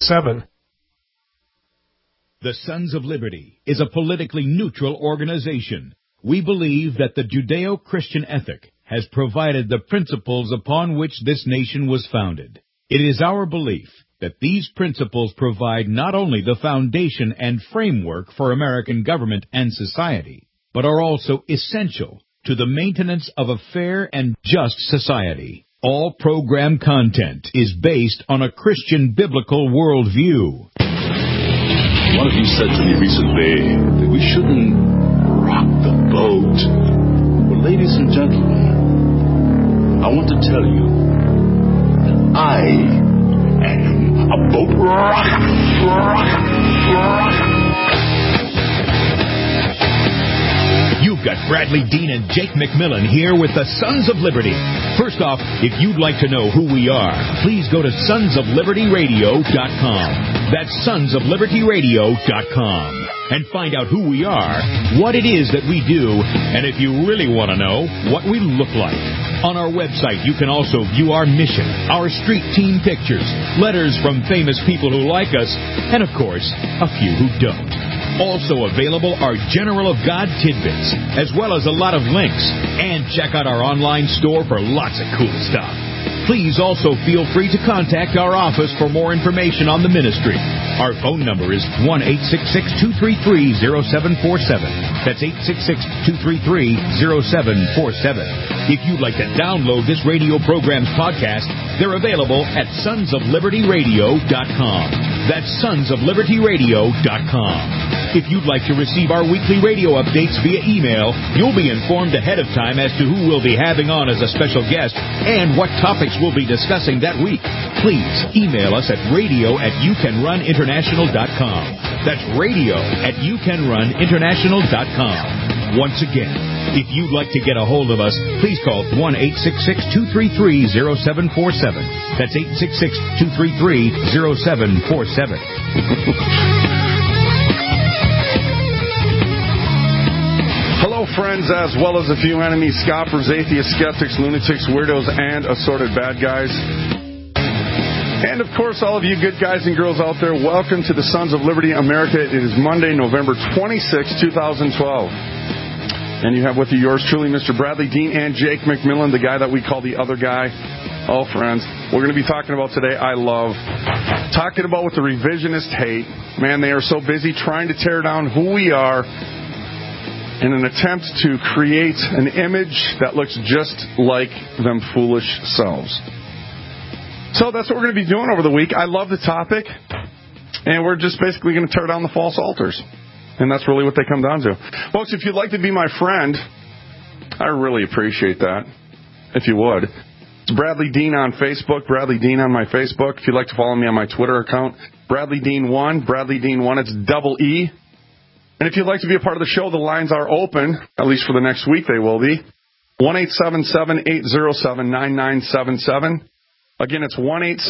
7. The Sons of Liberty is a politically neutral organization. We believe that the Judeo-Christian ethic has provided the principles upon which this nation was founded. It is our belief that these principles provide not only the foundation and framework for American government and society, but are also essential to the maintenance of a fair and just society. All program content is based on a Christian biblical worldview. One of you said to me recently that we shouldn't rock the boat. Well, ladies and gentlemen, I want to tell you that I am a boat rocker. You've got Bradley Dean and Jake McMillan here with the Sons of Liberty. First off, if you'd like to know who we are, please go to sonsoflibertyradio.com. That's sonsoflibertyradio.com. And find out who we are, what it is that we do, and if you really want to know, what we look like. On our website, you can also view our mission, our street team pictures, letters from famous people who like us, and of course, a few who don't. Also available are General of God tidbits, as well as a lot of links. And check out our online store for lots of cool stuff. Please also feel free to contact our office for more information on the ministry. Our phone number is 1-866-233-0747. That's 866-233-0747. If you'd like to download this radio program's podcast, they're available at sonsoflibertyradio.com. That's sonsoflibertyradio.com. If you'd like to receive our weekly radio updates via email, you'll be informed ahead of time as to who we'll be having on as a special guest and what topics we'll be discussing that week. Please email us at radio@youcanruninternational.com. That's radio@youcanruninternational.com. Once again, if you'd like to get a hold of us, please call 1-866-233-0747. That's 866-233-0747. Hello, friends, as well as a few enemies, scoffers, atheists, skeptics, lunatics, weirdos, and assorted bad guys. And, of course, all of you good guys and girls out there, welcome to the Sons of Liberty America. It is Monday, November 26, 2012. And you have with you yours truly, Mr. Bradley Dean and Jake McMillan, the guy that we call the other guy. Oh, friends, we're going to be talking about today, I love talking about with the revisionist hate. Man, they are so busy trying to tear down who we are in an attempt to create an image that looks just like them foolish selves. So that's what we're going to be doing over the week. I love the topic, and we're just basically going to tear down the false altars. And that's really what they come down to. Folks, if you'd like to be my friend, I really appreciate that, if you would. It's Bradley Dean on Facebook, Bradley Dean on my Facebook. If you'd like to follow me on my Twitter account, Bradley Dean 1, Bradley Dean 1, it's double E. And if you'd like to be a part of the show, the lines are open, at least for the next week they will be. 1-877-807-9977. Again, it's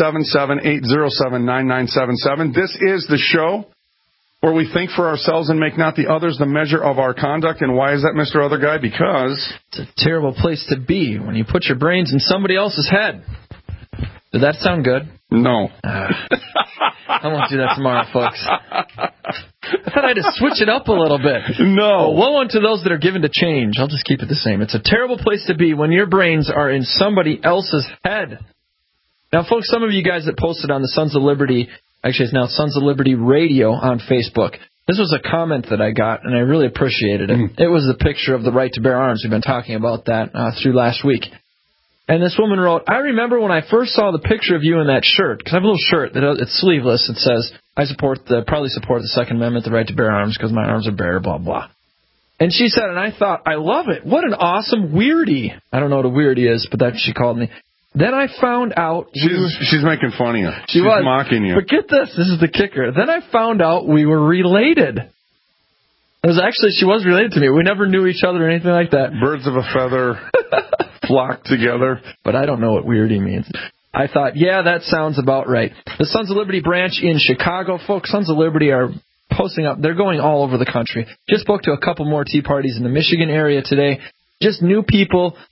1-877-807-9977. This is the show where we think for ourselves and make not the others the measure of our conduct. And why is that, Mr. Other Guy? Because it's a terrible place to be when you put your brains in somebody else's head. Did that sound good? No. I won't do that tomorrow, folks. I thought I'd just switch it up a little bit. No. Woe unto those that are given to change. I'll just keep it the same. It's a terrible place to be when your brains are in somebody else's head. Now, folks, some of you guys that posted on the Sons of Liberty, actually it's now Sons of Liberty Radio on Facebook, this was a comment that I got, and I really appreciated it. It was the picture of the right to bear arms. We've been talking about that through last week. And this woman wrote, I remember when I first saw the picture of you in that shirt, because I have a little shirt, it's sleeveless, it says, I proudly support the Second Amendment, the right to bear arms, because my arms are bare, blah, blah. And she said, and I thought, I love it. What an awesome weirdie. I don't know what a weirdie is, but that's what she called me. Then I found out... She's making fun of you. She's was mocking you. But get this is the kicker. Then I found out we were related. She was related to me. We never knew each other or anything like that. Birds of a feather flock together. But I don't know what weirdie means. I thought, yeah, that sounds about right. The Sons of Liberty branch in Chicago, folks, Sons of Liberty are posting up. They're going all over the country. Just spoke to a couple more Tea Parties in the Michigan area today. Just new people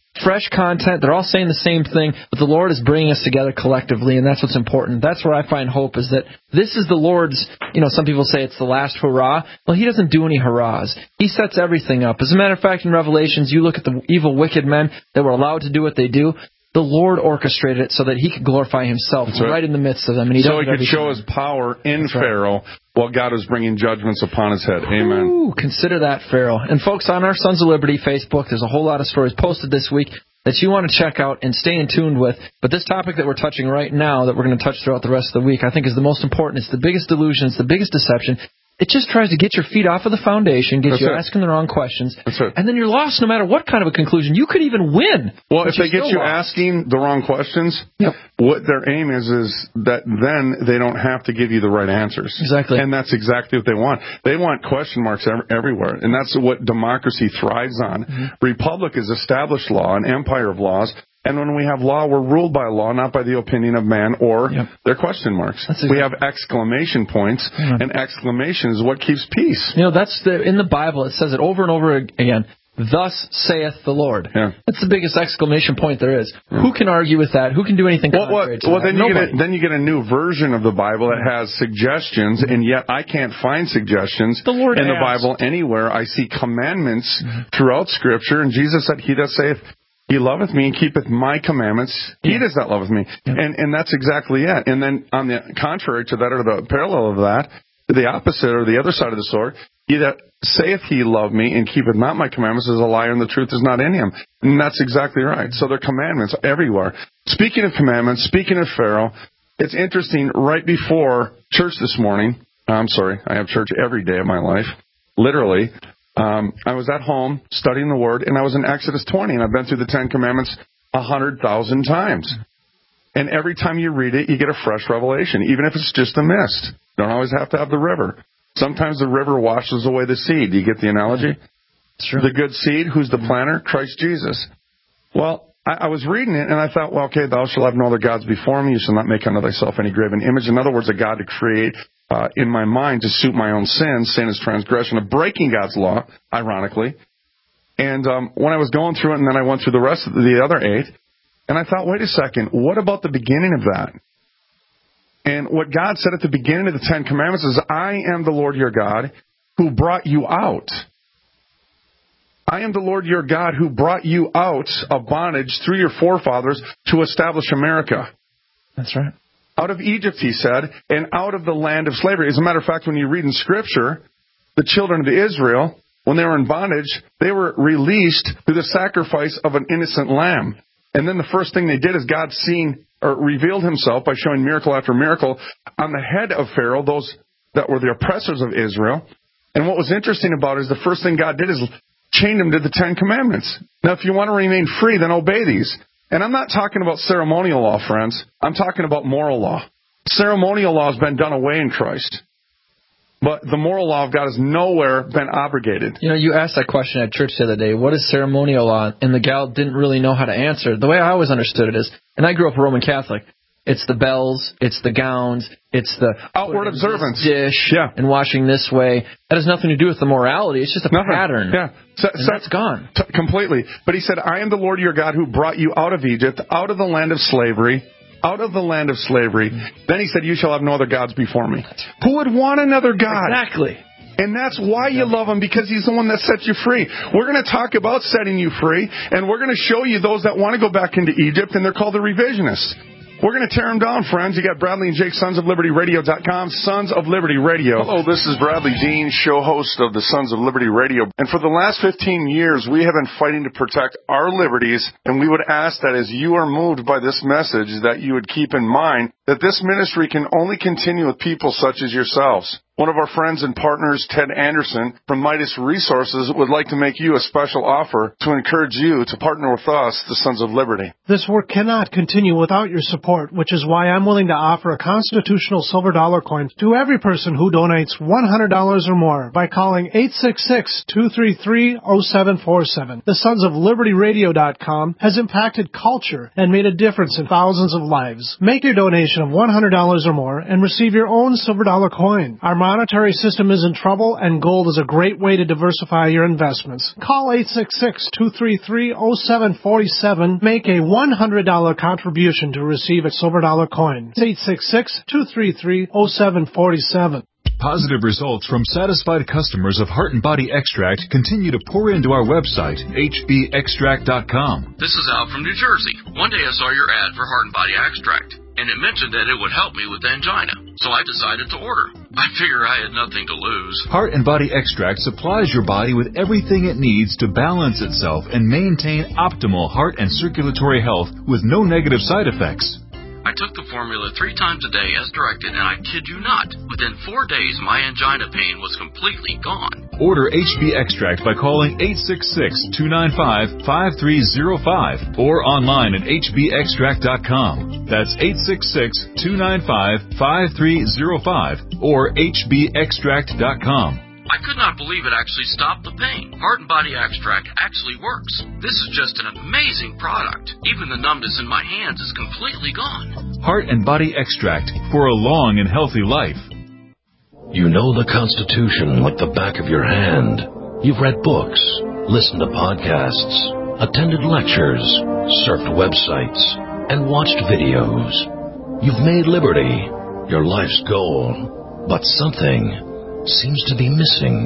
fresh content. They're all saying the same thing, but the Lord is bringing us together collectively, and that's what's important. That's where I find hope, is that this is the Lord's, some people say it's the last hurrah. Well, He doesn't do any hurrahs. He sets everything up. As a matter of fact, in Revelations, you look at the evil, wicked men that were allowed to do what they do. The Lord orchestrated it so that He could glorify Himself right in the midst of them. And so He could show His power in Pharaoh while God was bringing judgments upon his head. Amen. Ooh, consider that, Pharaoh. And folks, on our Sons of Liberty Facebook, there's a whole lot of stories posted this week that you want to check out and stay in tune with. But this topic that we're touching right now, that we're going to touch throughout the rest of the week, I think is the most important. It's the biggest delusion. It's the biggest deception. It just tries to get your feet off of the foundation, get you asking the wrong questions, and then you're lost no matter what kind of a conclusion. You could even win. Well, if they get you asking the wrong questions, what their aim is that then they don't have to give you the right answers. Exactly. And that's exactly what they want. They want question marks everywhere, and that's what democracy thrives on. Mm-hmm. Republic is established law, an empire of laws. And when we have law, we're ruled by law, not by the opinion of man or their question marks. We have exclamation points, and exclamation is what keeps peace. That's in the Bible. It says it over and over again. Thus saith the Lord. Yeah. That's the biggest exclamation point there is. Yeah. Who can argue with that? Who can do anything contrary to that? Then you get a new version of the Bible that has suggestions, and yet I can't find suggestions in the Bible anywhere. I see commandments throughout Scripture, and Jesus said, He that saith, He loveth me and keepeth my commandments. He does not loveth me. And that's exactly it. And then on the contrary to that, or the parallel of that, the opposite or the other side of the sword, he that saith he love me and keepeth not my commandments is a liar, and the truth is not in him. And that's exactly right. So there are commandments everywhere. Speaking of commandments, speaking of Pharaoh, it's interesting, right before church this morning, I have church every day of my life, literally. I was at home studying the Word, and I was in Exodus 20, and I've been through the Ten Commandments 100,000 times. And every time you read it, you get a fresh revelation, even if it's just a mist. You don't always have to have the river. Sometimes the river washes away the seed. Do you get the analogy? Sure. The good seed, who's the planter? Christ Jesus. Well, I was reading it, and I thought, well, okay, thou shalt have no other gods before me. You shall not make unto thyself any graven image. In other words, a God to create in my mind to suit my own sins. Sin is transgression of breaking God's law, ironically. And when I was going through it, and then I went through the rest of the other 8, and I thought, wait a second, what about the beginning of that? And what God said at the beginning of the Ten Commandments is, I am the Lord your God who brought you out. I am the Lord your God who brought you out of bondage through your forefathers to establish America. That's right. Out of Egypt, he said, and out of the land of slavery. As a matter of fact, when you read in Scripture, the children of Israel, when they were in bondage, they were released through the sacrifice of an innocent lamb. And then the first thing they did is God revealed himself by showing miracle after miracle on the head of Pharaoh, those that were the oppressors of Israel. And what was interesting about it is the first thing God did is chain them to the Ten Commandments. Now, if you want to remain free, then obey these. And I'm not talking about ceremonial law, friends. I'm talking about moral law. Ceremonial law has been done away in Christ. But the moral law of God has nowhere been abrogated. You asked that question at church the other day, what is ceremonial law? And the gal didn't really know how to answer. The way I always understood it is, and I grew up a Roman Catholic, it's the bells, it's the gowns, it's the outward observance dish, and washing this way. That has nothing to do with the morality. It's just a pattern. Yeah. And that's gone. Completely. But he said, I am the Lord your God who brought you out of Egypt, out of the land of slavery. Out of the land of slavery. Then he said, you shall have no other gods before me. Who would want another God? Exactly. And that's why you love him, because he's the one that sets you free. We're going to talk about setting you free, and we're going to show you those that want to go back into Egypt, and they're called the revisionists. We're going to tear them down, friends. You got Bradley and Jake, SonsOfLibertyRadio.com, Sons of Liberty Radio. Hello, this is Bradley Dean, show host of the Sons of Liberty Radio. And for the last 15 years, we have been fighting to protect our liberties, and we would ask that as you are moved by this message, that you would keep in mind that this ministry can only continue with people such as yourselves. One of our friends and partners, Ted Anderson, from Midas Resources, would like to make you a special offer to encourage you to partner with us, the Sons of Liberty. This work cannot continue without your support, which is why I'm willing to offer a constitutional silver dollar coin to every person who donates $100 or more by calling 866-233-0747. The Sons of Liberty Radio.com has impacted culture and made a difference in thousands of lives. Make your donation of $100 or more and receive your own silver dollar coin. Our motto monetary system is in trouble, and gold is a great way to diversify your investments. Call 866-233-0747. Make a $100 contribution to receive a silver dollar coin. It's 866-233-0747. Positive results from satisfied customers of Heart and Body Extract continue to pour into our website, hbextract.com. This is Al from New Jersey. One day I saw your ad for Heart and Body Extract, and it mentioned that it would help me with angina, so I decided to order. I figure I had nothing to lose. Heart and Body Extract supplies your body with everything it needs to balance itself and maintain optimal heart and circulatory health with no negative side effects. I took the formula 3 times a day as directed, and I kid you not, within 4 days my angina pain was completely gone. Order HB Extract by calling 866-295-5305 or online at hbextract.com. That's 866-295-5305 or hbextract.com. I could not believe it actually stopped the pain. Heart and Body Extract actually works. This is just an amazing product. Even the numbness in my hands is completely gone. Heart and Body Extract for a long and healthy life. You know the Constitution like the back of your hand. You've read books, listened to podcasts, attended lectures, surfed websites, and watched videos. You've made liberty your life's goal, but something seems to be missing.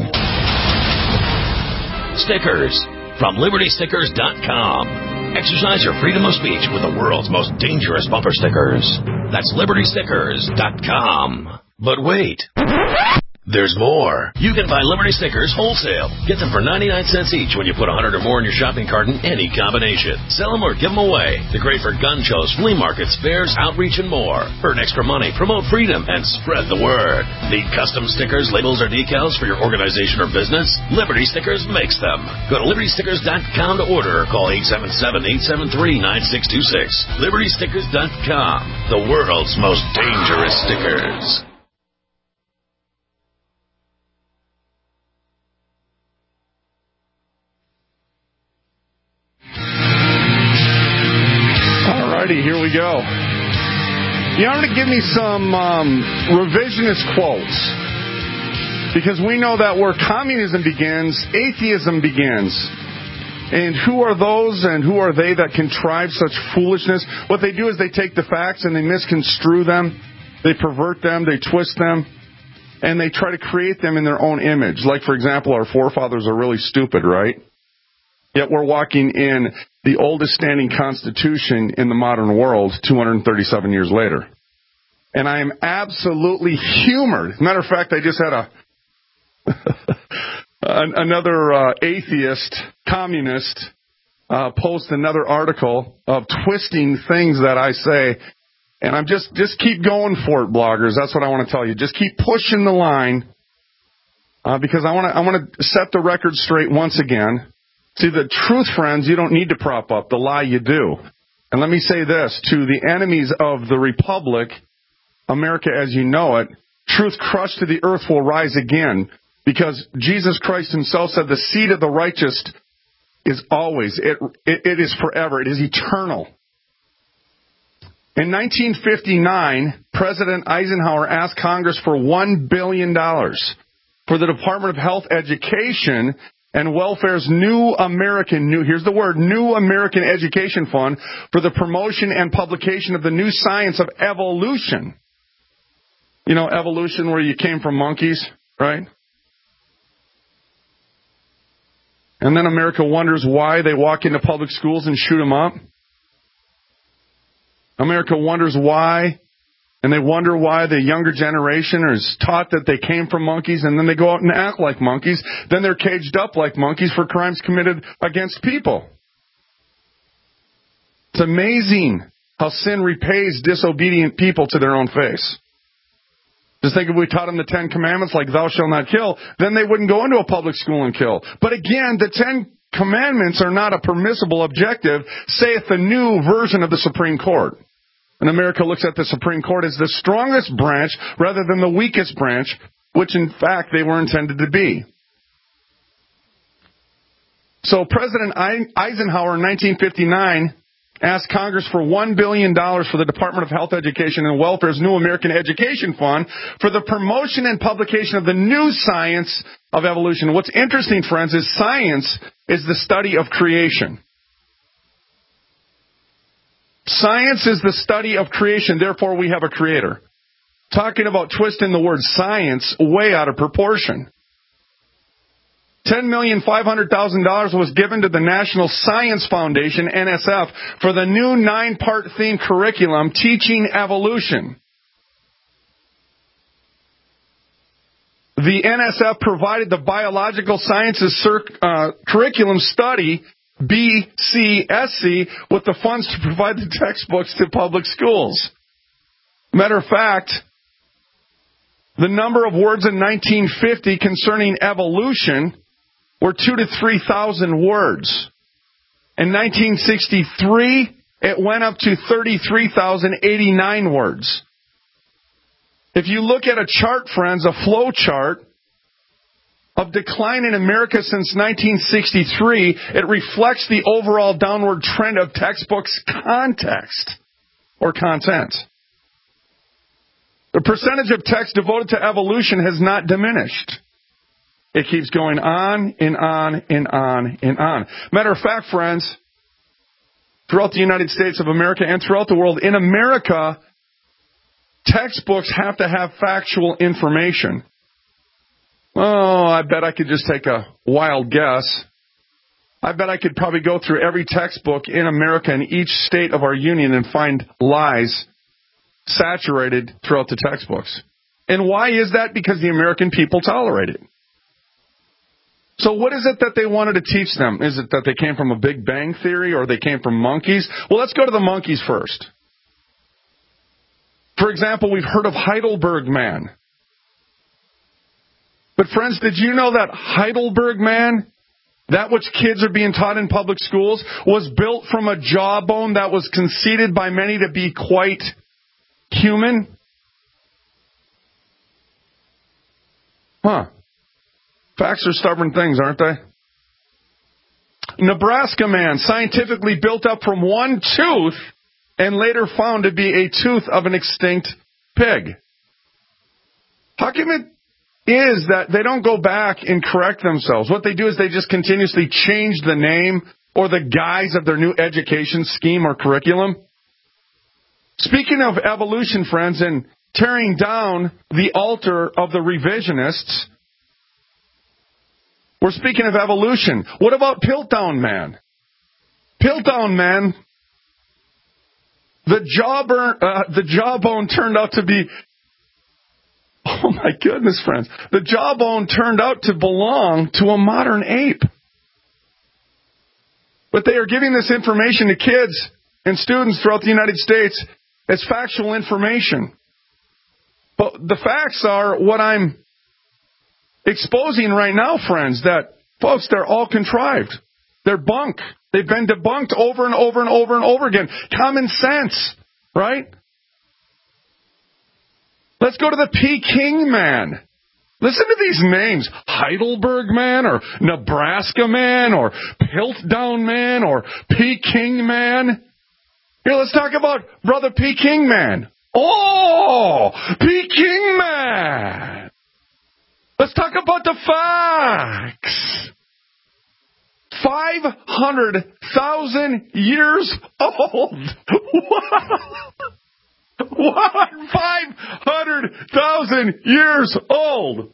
Stickers from LibertyStickers.com. Exercise your freedom of speech with the world's most dangerous bumper stickers. That's LibertyStickers.com. But wait, there's more. You can buy Liberty Stickers wholesale. Get them for 99 cents each when you put 100 or more in your shopping cart in any combination. Sell them or give them away. They're great for gun shows, flea markets, fairs, outreach, and more. Earn extra money, promote freedom, and spread the word. Need custom stickers, labels, or decals for your organization or business? Liberty Stickers makes them. Go to LibertyStickers.com to order or call 877-873-9626. LibertyStickers.com. The world's most dangerous stickers. Here we go. You know, I'm going to give me some revisionist quotes, because we know that where communism begins, atheism begins. And who are those and who are they that contrive such foolishness? What they do is they take the facts and they misconstrue them, they pervert them, they twist them, and they try to create them in their own image. Like, for example, our forefathers are really stupid, right? Yet we're walking in the oldest standing constitution in the modern world 237 years later. And I am absolutely humored. As a matter of fact, I just had another atheist, communist, post another article of twisting things that I say. And I'm just keep going for it, bloggers. That's what I want to tell you. Just keep pushing the line, because I want to set the record straight once again. See, the truth, friends, you don't need to prop up. The lie, you do. And let me say this, to the enemies of the Republic, America as you know it, truth crushed to the earth will rise again, because Jesus Christ himself said the seed of the righteous is always, it is forever, it is eternal. In 1959, President Eisenhower asked Congress for $1 billion for the Department of Health, Education, and Welfare's New American Education Fund for the promotion and publication of the new science of evolution. You know, evolution where you came from monkeys, right? And then America wonders why they walk into public schools and shoot them up. America wonders why, and they wonder why the younger generation is taught that they came from monkeys, and then they go out and act like monkeys. Then they're caged up like monkeys for crimes committed against people. It's amazing how sin repays disobedient people to their own face. Just think if we taught them the 10 Commandments like thou shalt not kill, then they wouldn't go into a public school and kill. But again, the 10 Commandments are not a permissible objective, saith the new version of the Supreme Court. And America looks at the Supreme Court as the strongest branch rather than the weakest branch, which in fact they were intended to be. So President Eisenhower in 1959 asked Congress for $1 billion for the Department of Health, Education, and Welfare's new American Education Fund for the promotion and publication of the new science of evolution. What's interesting, friends, is science is the study of creation. Science is the study of creation, therefore we have a creator. Talking about twisting the word science way out of proportion. $10,500,000 was given to the National Science Foundation, NSF, for the new 9-part theme curriculum teaching evolution. The NSF provided the Biological Sciences Curriculum Study, BCSC, with the funds to provide the textbooks to public schools. Matter of fact, the number of words in 1950 concerning evolution were 2,000 to 3,000 words. In 1963, it went up to 33,089 words. If you look at a chart, friends, a flow chart of decline in America since 1963, it reflects the overall downward trend of textbooks' context or content. The percentage of text devoted to evolution has not diminished. It keeps going on and on and on and on. Matter of fact, friends, throughout the United States of America and throughout the world, in America, textbooks have to have factual information. Oh, I bet I could just take a wild guess. I bet I could probably go through every textbook in America in each state of our union and find lies saturated throughout the textbooks. And why is that? Because the American people tolerate it. So what is it that they wanted to teach them? Is it that they came from a Big Bang Theory or they came from monkeys? Well, let's go to the monkeys first. For example, we've heard of Heidelberg Man. But friends, did you know that Heidelberg Man, that which kids are being taught in public schools, was built from a jawbone that was conceded by many to be quite human? Huh. Facts are stubborn things, aren't they? Nebraska Man, scientifically built up from one tooth and later found to be a tooth of an extinct pig. How come it is that they don't go back and correct themselves? What they do is they just continuously change the name or the guise of their new education scheme or curriculum. Speaking of evolution, friends, and tearing down the altar of the revisionists, we're speaking of evolution. What about Piltdown Man? Piltdown Man, the jawbone turned out to be, oh my goodness, friends, the jawbone turned out to belong to a modern ape. But they are giving this information to kids and students throughout the United States as factual information. But the facts are what I'm exposing right now, friends, that, folks, they're all contrived. They're bunk. They've been debunked over and over and over and over again. Common sense, right? Let's go to the Peking Man. Listen to these names. Heidelberg Man or Nebraska Man or Piltdown Man or Peking Man. Here, let's talk about Brother Peking Man. Oh, Peking Man. Let's talk about the facts. 500,000 years old. What? 500,000 years old.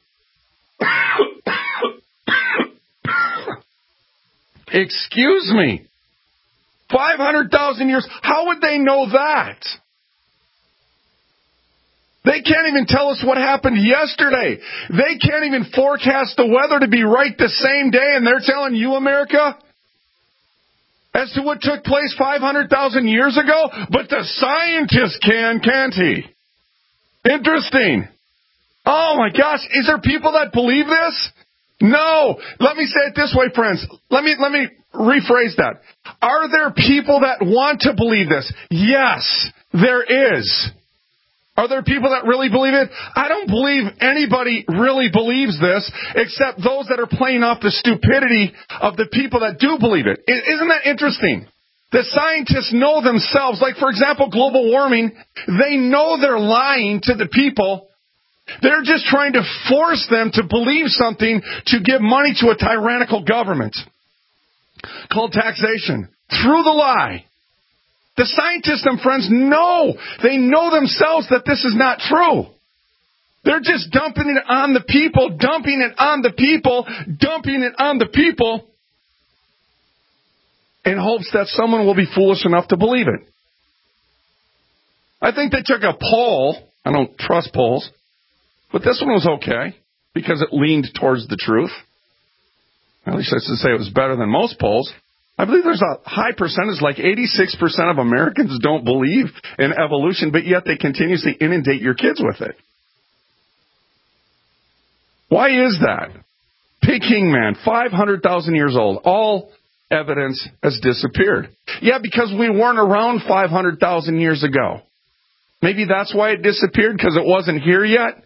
Excuse me. 500,000 years. How would they know that? They can't even tell us what happened yesterday. They can't even forecast the weather to be right the same day, and they're telling you, America, as to what took place 500,000 years ago? But the scientist can, can't he? Interesting. Oh my gosh, is there people that believe this? No. Let me say it this way, friends. Let me rephrase that. Are there people that want to believe this? Yes, there is. Are there people that really believe it? I don't believe anybody really believes this except those that are playing off the stupidity of the people that do believe it. Isn't that interesting? The scientists know themselves, like, for example, global warming, they know they're lying to the people. They're just trying to force them to believe something to give money to a tyrannical government called taxation through the lie. The scientists and friends know. They know themselves that this is not true. They're just dumping it on the people, dumping it on the people, dumping it on the people in hopes that someone will be foolish enough to believe it. I think they took a poll. I don't trust polls. But this one was okay because it leaned towards the truth. At least I should say it was better than most polls. I believe there's a high percentage, like 86% of Americans don't believe in evolution, but yet they continuously inundate your kids with it. Why is that? Peking man, 500,000 years old. All evidence has disappeared. Yeah, because we weren't around 500,000 years ago. Maybe that's why it disappeared, because it wasn't here yet.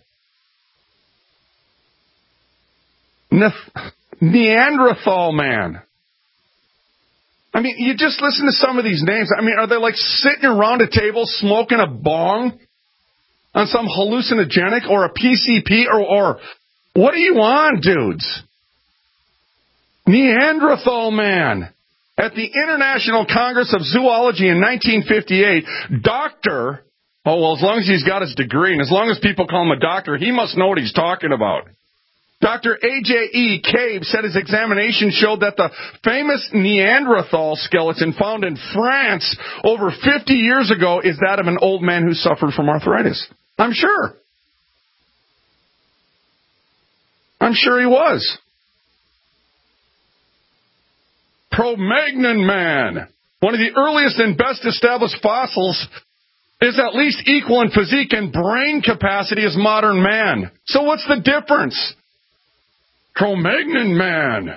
Neanderthal man. I mean, you just listen to some of these names. I mean, are they like sitting around a table smoking a bong on some hallucinogenic or a PCP or what are you on, dudes? Neanderthal man. At the International Congress of Zoology in 1958, as long as he's got his degree and as long as people call him a doctor, he must know what he's talking about. Dr. A.J.E. Cave said his examination showed that the famous Neanderthal skeleton found in France over 50 years ago is that of an old man who suffered from arthritis. I'm sure he was. Cro-Magnon man, one of the earliest and best established fossils, is at least equal in physique and brain capacity as modern man. So what's the difference? Cro-Magnon man.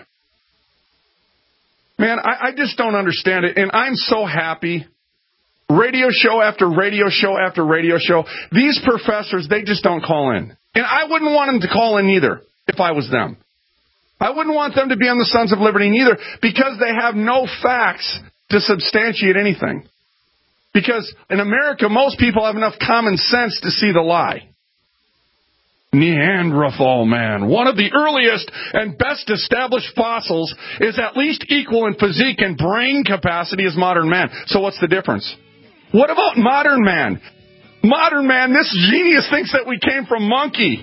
Man, I just don't understand it, and I'm so happy. Radio show after radio show after radio show. These professors, they just don't call in. And I wouldn't want them to call in either if I was them. I wouldn't want them to be on the Sons of Liberty neither because they have no facts to substantiate anything. Because in America, most people have enough common sense to see the lie. Neanderthal man, one of the earliest and best established fossils, is at least equal in physique and brain capacity as modern man. So what's the difference? What about modern man? Modern man, this genius thinks that we came from monkeys.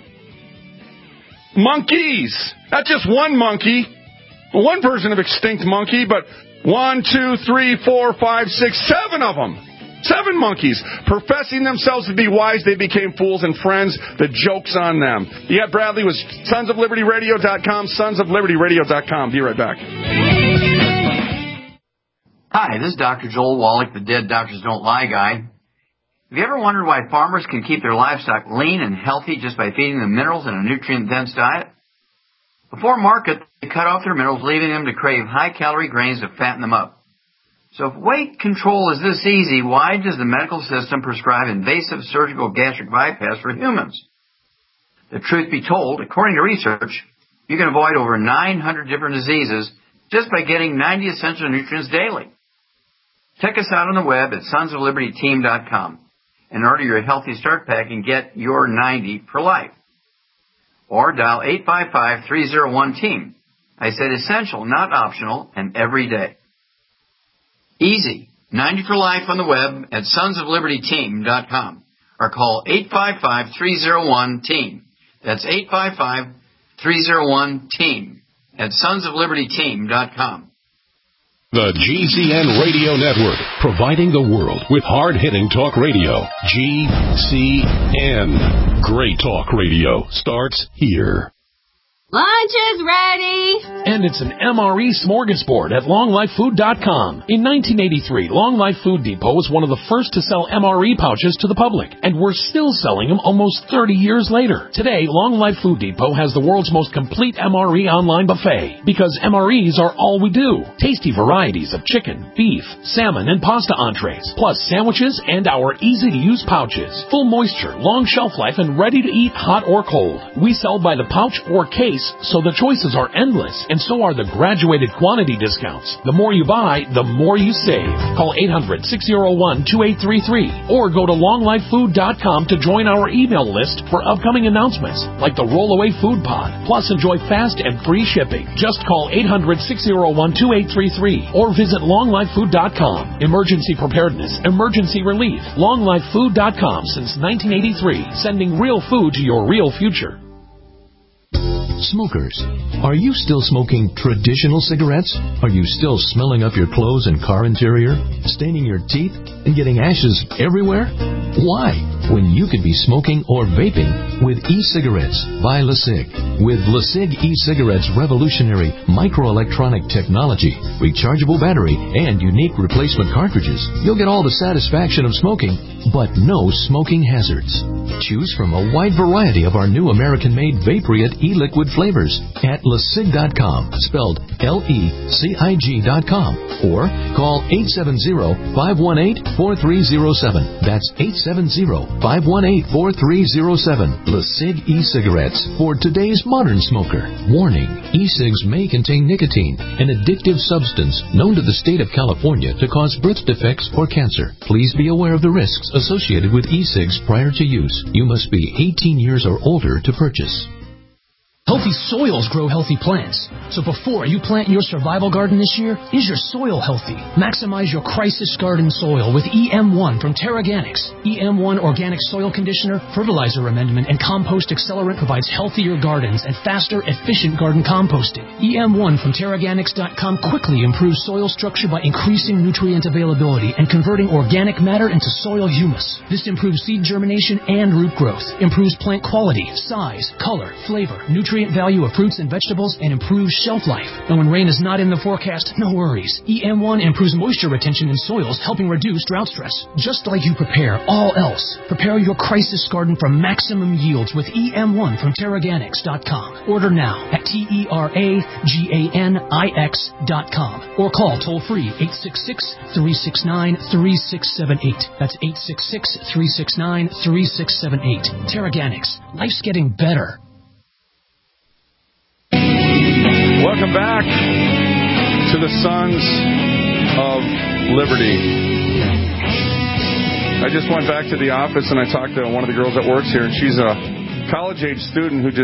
Not just one monkey, one version of extinct monkey, but 1, 2, 3, 4, 5, 6, 7 of them. 7 monkeys. Professing themselves to be wise, they became fools, and friends, the joke's on them. Yeah, Bradley was sonsoflibertyradio.com, sonsoflibertyradio.com. Be right back. Hi, this is Dr. Joel Wallach, the Dead Doctors Don't Lie guy. Have you ever wondered why farmers can keep their livestock lean and healthy just by feeding them minerals and a nutrient-dense diet? Before market, they cut off their minerals, leaving them to crave high-calorie grains to fatten them up. So if weight control is this easy, why does the medical system prescribe invasive surgical gastric bypass for humans? The truth be told, according to research, you can avoid over 900 different diseases just by getting 90 essential nutrients daily. Check us out on the web at sonsoflibertyteam.com and order your Healthy Start Pack and get your 90 for life. Or dial 855-301-TEAM. I said essential, not optional, and every day. Easy. 90 for life on the web at sonsoflibertyteam.com or call 855-301-TEAM. That's 855-301-TEAM at sonsoflibertyteam.com. The GCN Radio Network, providing the world with hard-hitting talk radio. GCN. Great talk radio starts here. Lunch is ready! And it's an MRE smorgasbord at longlifefood.com. In 1983, Long Life Food Depot was one of the first to sell MRE pouches to the public, and we're still selling them almost 30 years later. Today, Long Life Food Depot has the world's most complete MRE online buffet, because MREs are all we do. Tasty varieties of chicken, beef, salmon, and pasta entrees, plus sandwiches and our easy-to-use pouches. Full moisture, long shelf life, and ready to eat hot or cold. We sell by the pouch or case so the choices are endless, and so are the graduated quantity discounts. The more you buy, the more you save. Call 800-601-2833 or go to longlifefood.com to join our email list for upcoming announcements like the Rollaway Food Pod. Plus, enjoy fast and free shipping. Just call 800-601-2833 or visit longlifefood.com. Emergency preparedness, emergency relief. longlifefood.com since 1983, sending real food to your real future. Smokers, are you still smoking traditional cigarettes? Are you still smelling up your clothes and car interior, staining your teeth, and getting ashes everywhere? Why? When you could be smoking or vaping with e-cigarettes by LeSig. With LeSig e-cigarettes' revolutionary microelectronic technology, rechargeable battery, and unique replacement cartridges, you'll get all the satisfaction of smoking, but no smoking hazards. Choose from a wide variety of our new American-made Vaporite e-liquid flavors at LeSig.com, spelled LECIG.com, or call 870-518-4307. That's 870-518-4307. LeSig e-cigarettes for today's modern smoker. Warning, e-cigs may contain nicotine, an addictive substance known to the state of California to cause birth defects or cancer. Please be aware of the risks associated with e-cigs prior to use. You must be 18 years or older to purchase. Healthy soils grow healthy plants. So before you plant your survival garden this year, is your soil healthy? Maximize your crisis garden soil with EM1 from Terraganics. EM1 Organic Soil Conditioner, Fertilizer Amendment, and Compost Accelerant provides healthier gardens and faster, efficient garden composting. EM1 from Terraganics.com quickly improves soil structure by increasing nutrient availability and converting organic matter into soil humus. This improves seed germination and root growth, improves plant quality, size, color, flavor, nutrient value of fruits and vegetables, and improves shelf life. And when rain is not in the forecast, no worries. EM1 improves moisture retention in soils, helping reduce drought stress. Just like you prepare all else, prepare your crisis garden for maximum yields with EM1 from Terraganics.com. Order now at TERAGANIX.com or call toll-free 866-369-3678. That's 866-369-3678. Terraganics. Life's getting better. Welcome back to the Sons of Liberty. I just went back to the office and I talked to one of the girls that works here, and she's a college-age student who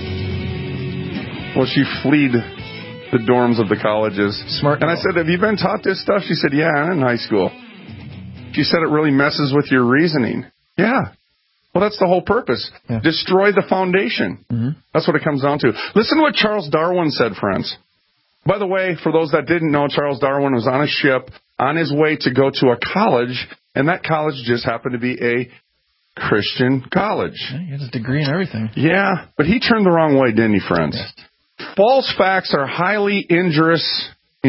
she fled the dorms of the colleges. Smart. And I said, have you been taught this stuff? She said, yeah, in high school. She said it really messes with your reasoning. Yeah. Well, that's the whole purpose. Yeah. Destroy the foundation. Mm-hmm. That's what it comes down to. Listen to what Charles Darwin said, friends. By the way, for those that didn't know, Charles Darwin was on a ship on his way to go to a college, and that college just happened to be a Christian college. Yeah, he has a degree in everything. Yeah, but he turned the wrong way, didn't he, friends? Yes. False facts are highly injurious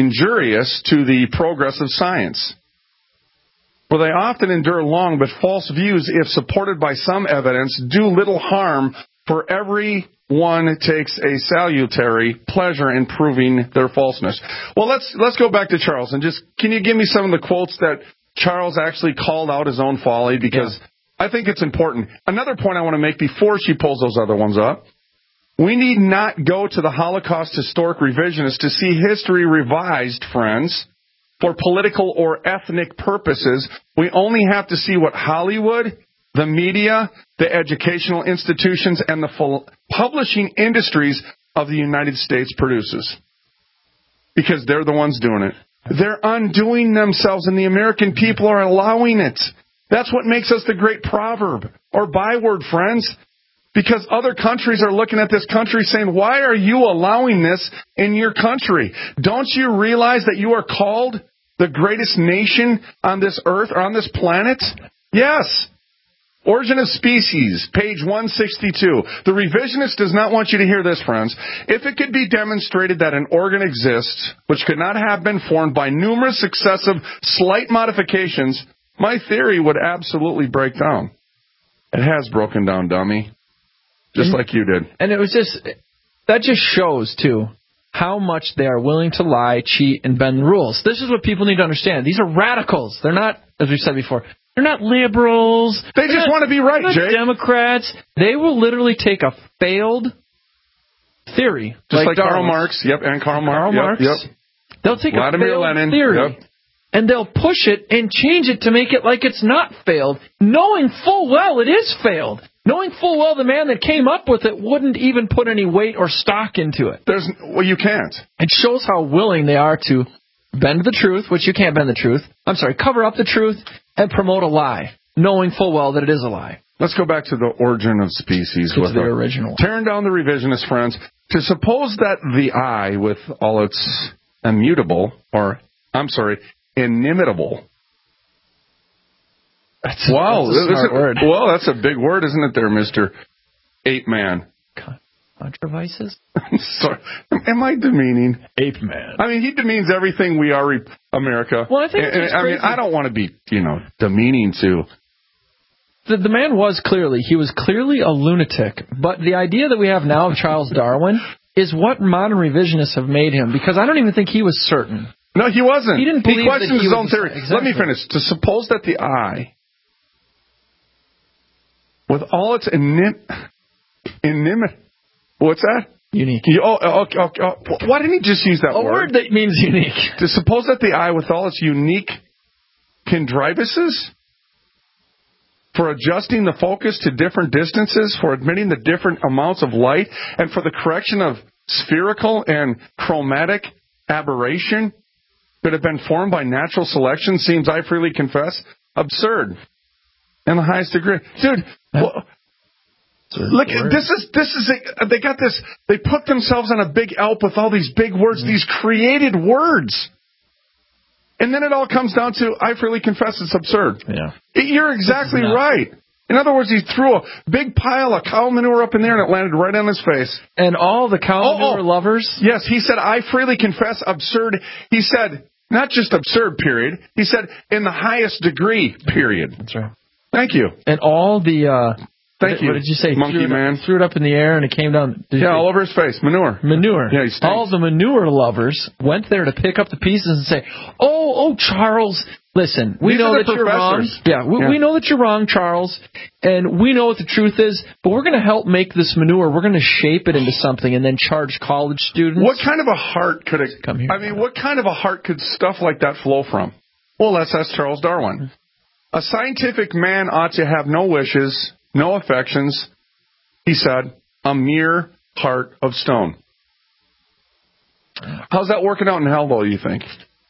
to the progress of science. For they often endure long, but false views, if supported by some evidence, do little harm, for everyone takes a salutary pleasure in proving their falseness. Well, let's go back to Charles, and can you give me some of the quotes that Charles actually called out his own folly? Because I think it's important. Another point I want to make before she pulls those other ones up. We need not go to the Holocaust historic revisionist to see history revised, friends, for political or ethnic purposes. We only have to see what Hollywood, the media, the educational institutions, and the publishing industries of the United States produces. Because they're the ones doing it. They're undoing themselves, and the American people are allowing it. That's what makes us the great proverb or byword, friends. Because other countries are looking at this country saying, why are you allowing this in your country? Don't you realize that you are called the greatest nation on this earth or on this planet? Yes. Origin of Species, page 162. The revisionist does not want you to hear this, friends. If it could be demonstrated that an organ exists which could not have been formed by numerous successive slight modifications, my theory would absolutely break down. It has broken down, dummy. Just like you did. And that just shows, too, how much they are willing to lie, cheat, and bend the rules. This is what people need to understand. These are radicals. They're not, as we said before, they're not liberals. They just want to be right, Jay. Democrats. They will literally take a failed theory. Just like Karl Darwin's. Marx. Yep, and Karl Marx. Yep. They'll take Vladimir a failed Lenin. theory, Yep. and they'll push it and change it to make it like it's not failed, knowing full well it is failed. Knowing full well the man that came up with it wouldn't even put any weight or stock into it. You can't. It shows how willing they are to bend the truth, which you can't bend the truth. Cover up the truth and promote a lie, knowing full well that it is a lie. Let's go back to the origin of species. With the original. Tearing down the revisionist friends. To suppose that the I, with all its inimitable. That's a smart word. Well, that's a big word, isn't it there, Mr. Ape Man? Controvises? Sorry. Am I demeaning? Ape Man. I mean, he demeans everything we are, America. Well, I think I don't want to be, demeaning to. The man was clearly a lunatic, but the idea that we have now of Charles Darwin is what modern revisionists have made him, because I don't even think he was certain. No, he wasn't. He didn't believe he questioned his own theory. Exactly. Let me finish. To suppose that the I, with all its what's that? Unique. Why didn't he just use that word? A word that means unique. To suppose that the I, with all its unique contrivances, for adjusting the focus to different distances, for admitting the different amounts of light, and for the correction of spherical and chromatic aberration, could have been formed by natural selection, seems, I freely confess, absurd in the highest degree. Dude, look, this is they got this, they put themselves on a big Alp with all these big words, these created words. And then it all comes down to, I freely confess it's absurd. Yeah. You're exactly right. In other words, he threw a big pile of cow manure up in there and it landed right on his face. And all the cow manure lovers? Yes, he said, I freely confess absurd. He said, not just absurd, period. He said, in the highest degree, period. That's right. Thank you. And all the... Thank you. What did you say? Monkey man. Threw it up in the air and it came down. All over his face. Manure. Manure. Yeah, he stinks. All the manure lovers went there to pick up the pieces and say, oh, Charles, listen, we know that you're wrong. Yeah, we know that you're wrong, Charles, and we know what the truth is, but we're going to help make this manure. We're going to shape it into something and then charge college students. What kind of a heart could it come here? I mean, what kind of a heart could stuff like that flow from? Well, let's ask Charles Darwin. A scientific man ought to have no wishes, no affections. He said, a mere heart of stone. How's that working out in hell, though, you think?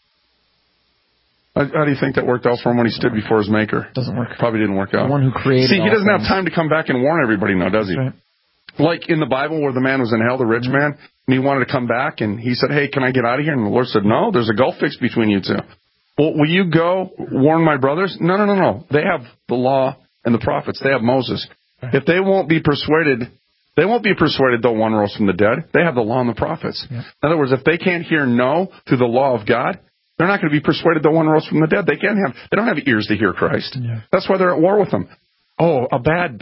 How do you think that worked out for him when he stood before his maker? Doesn't work. Probably didn't work out. The one who created he doesn't have time to come back and warn everybody now, does he? Right. Like in the Bible where the man was in hell, the rich man, and he wanted to come back, and he said, hey, can I get out of here? And the Lord said, no, there's a gulf fixed between you two. Well, will you go warn my brothers? No. They have the law and the prophets. They have Moses. If they won't be persuaded, though one rose from the dead. They have the law and the prophets. Yeah. In other words, if they can't hear no through the law of God, they're not going to be persuaded though one rose from the dead. They don't have ears to hear Christ. Yeah. That's why they're at war with them. Oh, a bad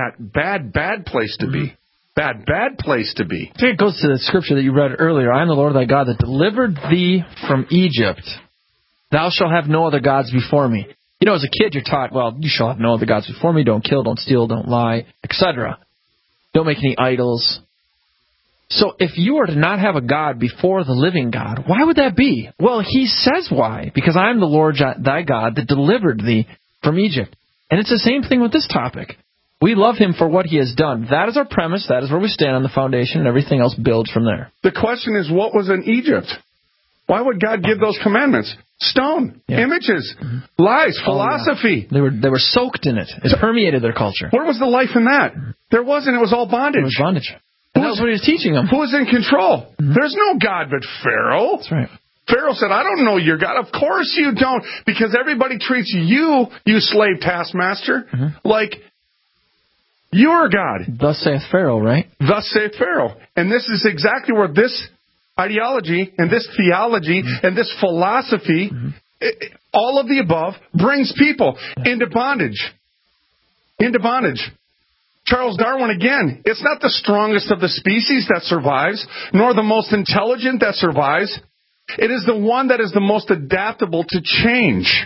place to be. Bad place to be. I think it goes to the scripture that you read earlier. I am the Lord thy God that delivered thee from Egypt. Thou shalt have no other gods before me. You know, as a kid, you're taught, well, you shall have no other gods before me. Don't kill, don't steal, don't lie, etc. Don't make any idols. So if you are to not have a God before the living God, why would that be? Well, he says why. Because I am the Lord thy God that delivered thee from Egypt. And it's the same thing with this topic. We love him for what he has done. That is our premise. That is where we stand on the foundation, and everything else builds from there. The question is, what was in Egypt? Why would God give those commandments? Stone, images, lies, philosophy. They were soaked in it. It permeated their culture. Where was the life in that? There wasn't. It was all bondage. It was bondage. And that was what he was teaching them. Who was in control? Mm-hmm. There's no God but Pharaoh. That's right. Pharaoh said, I don't know your God. Of course you don't, because everybody treats you slave taskmaster, like you're God. Thus saith Pharaoh, right? Thus saith Pharaoh. And this is exactly where this ideology and this theology and this philosophy, all of the above, brings people into bondage. Into bondage. Charles Darwin, again, it's not the strongest of the species that survives, nor the most intelligent that survives. It is the one that is the most adaptable to change.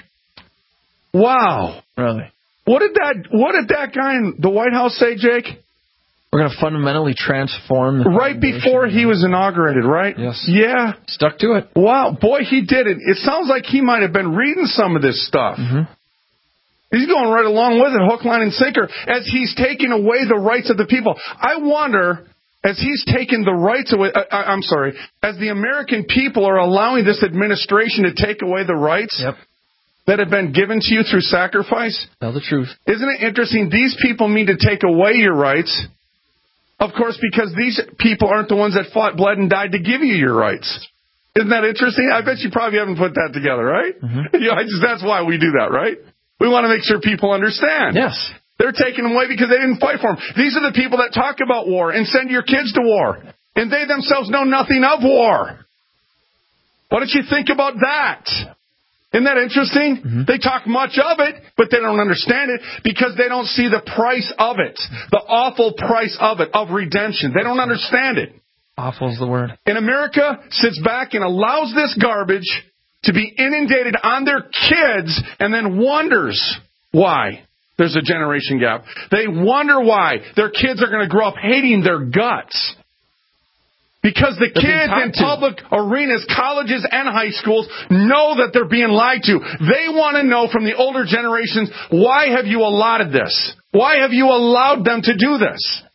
Wow. Really? What did that guy in the White House say, Jake? We're going to fundamentally transform the right before he was inaugurated, right? Yes. Yeah. Stuck to it. Wow. Boy, he did it. It sounds like he might have been reading some of this stuff. He's going right along with it, hook, line, and sinker, as he's taking away the rights of the people. I wonder, as he's taken the rights away, as the American people are allowing this administration to take away the rights that have been given to you through sacrifice. Tell the truth. Isn't it interesting? These people mean to take away your rights. Of course, because these people aren't the ones that fought, bled, and died to give you your rights. Isn't that interesting? I bet you probably haven't put that together, right? That's why we do that, right? We want to make sure people understand. Yes. They're taking them away because they didn't fight for them. These are the people that talk about war and send your kids to war. And they themselves know nothing of war. Why don't you think about that? Isn't that interesting? They talk much of it, but they don't understand it because they don't see the price of it. The awful price of it, of redemption. They don't understand it. Awful is the word. And America sits back and allows this garbage to be inundated on their kids and then wonders why there's a generation gap. They wonder why their kids are going to grow up hating their guts. Because the kids in public arenas, colleges, and high schools know that they're being lied to. They want to know from the older generations, why have you allotted this? Why have you allowed them to do this?